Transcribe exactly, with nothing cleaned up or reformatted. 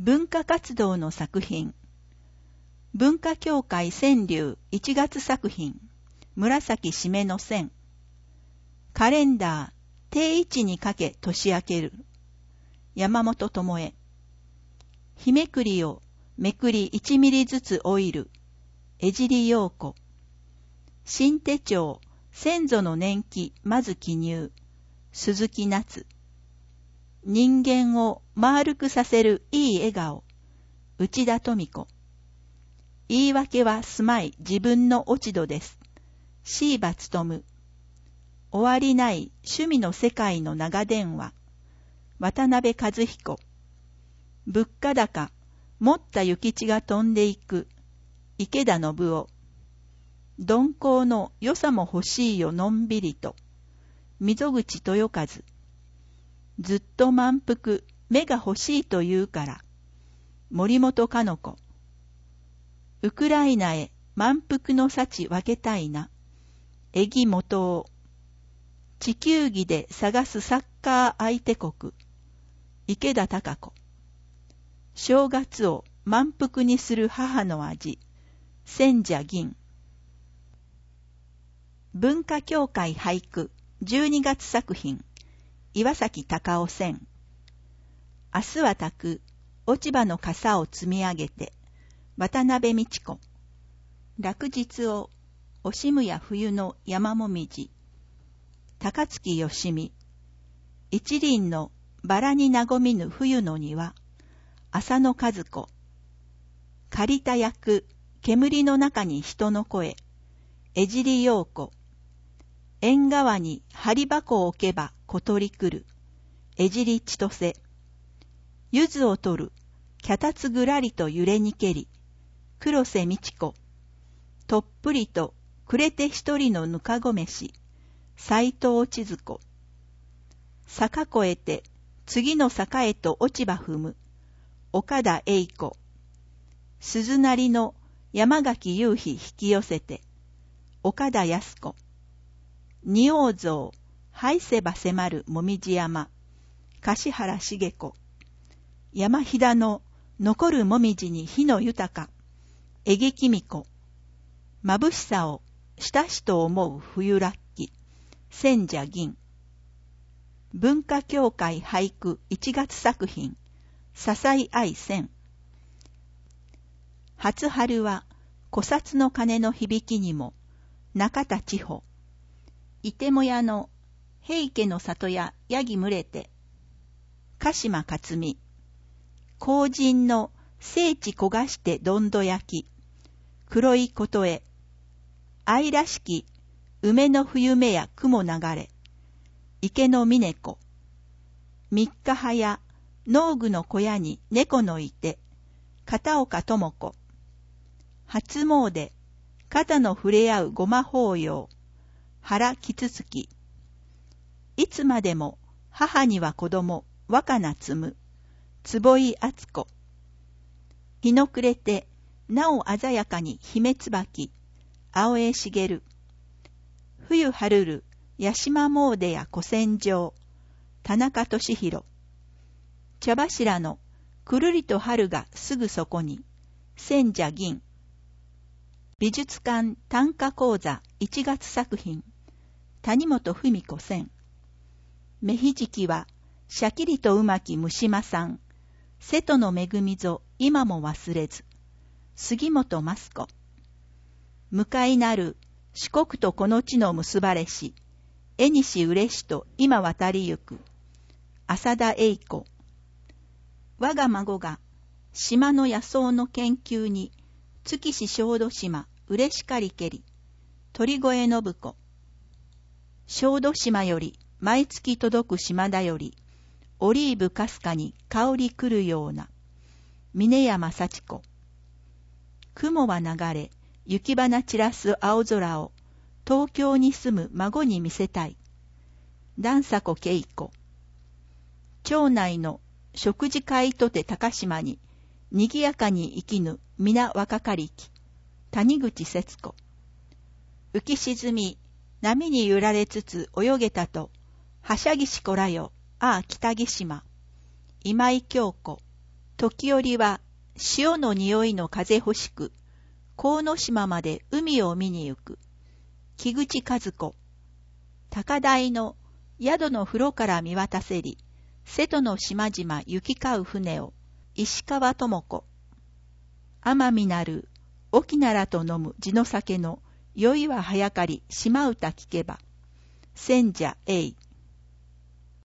文化活動の作品。文化協会川柳いちがつ作品。紫締めの線。カレンダー、定位置にかけ年明ける。山本智恵。日めくりをめくりいちミリずつオイル。江尻陽子。新手帳、先祖の年季まず記入。鈴木夏。人間を丸くさせるいい笑顔。内田富子。言い訳はすまい自分の落ち度です。椎葉勉。終わりない趣味の世界の長電話。渡辺和彦。物価高、持った諭吉が飛んでいく。池田信夫。鈍行の良さも欲しいよのんびりと。溝口豊和。ずっと満腹、目が欲しいと言うから。森本かの子。ウクライナへ満腹の幸分けたいな。江木元夫。地球儀で探すサッカー相手国。池田貴子。正月を満腹にする母の味。千社銀。文化協会俳句じゅうにがつ作品。岩崎隆夫線。明日は炊く落ち葉の傘を積み上げて。渡辺美智子。落日を惜しむや冬の山もみじ。高槻義美。一輪のバラに和みぬ冬の庭。浅野和子。借りた役、煙の中に人の声。江尻陽子。縁側に針箱を置けば小鳥来る。江尻千歳。柚子を取る。脚立ぐらりと揺れにけり。黒瀬美智子。とっぷりとくれて一人のぬかご飯。斎藤千鶴子。坂越えて次の坂へと落ち葉踏む。岡田栄子。鈴なりの山垣夕日引き寄せて。岡田靖子。仁王像、拝せば迫るもみじ山。樫原茂子。山ひだの残るもみじに火の豊か。江木紀美子。眩しさを親しと思う冬らっき。千社銀。文化協会俳句いちがつ作品。笹井愛線。初春は古刹の鐘の響きにも。中田千穂。いてもやの平家の里やヤギ群れて。鹿島克美。後人の聖地焦がしてどんど焼き。黒いことへ。愛らしき梅の冬目や雲流れ。池の峰子。三日早農具の小屋に猫のいて。片岡智子。初詣肩の触れ合うごま法要。原木つき。いつまでも母には子供若菜摘む。坪井敦子。日の暮れてなお鮮やかに姫椿。青江茂。冬春る八島詣や古戦場。田中俊弘。茶柱のくるりと春がすぐそこに。千社銀。美術館短歌講座いちがつ作品。谷本文子線。目ひじきはシャキリとうまき虫間さん。瀬戸の恵みぞ今も忘れず。杉本益子。向かいなる四国とこの地の結ばれし。絵にしうれしと今渡りゆく。浅田栄子。我が孫が島の野草の研究に月し小豆島うれしかりけり。鳥越信子。小豆島より毎月届く島だより。オリーブかすかに香り来るような。峰山幸子。雲は流れ雪花散らす青空を東京に住む孫に見せたい。段迫恵子。町内の食事会とて高島ににぎやかに生きぬ皆若かりき。谷口節子。浮き沈み波に揺られつつ泳げたとはしゃぎしこらよああ北木島。今井京子。 時折は潮の匂いの風欲しく、鴻島まで海を見に行く。木口和子。高台の宿の風呂から見渡せり、瀬戸の島々行き交う船を、石川智子。奄美なる沖ならと飲む地の酒の酔いは早かり島唄聞けば、千社栄。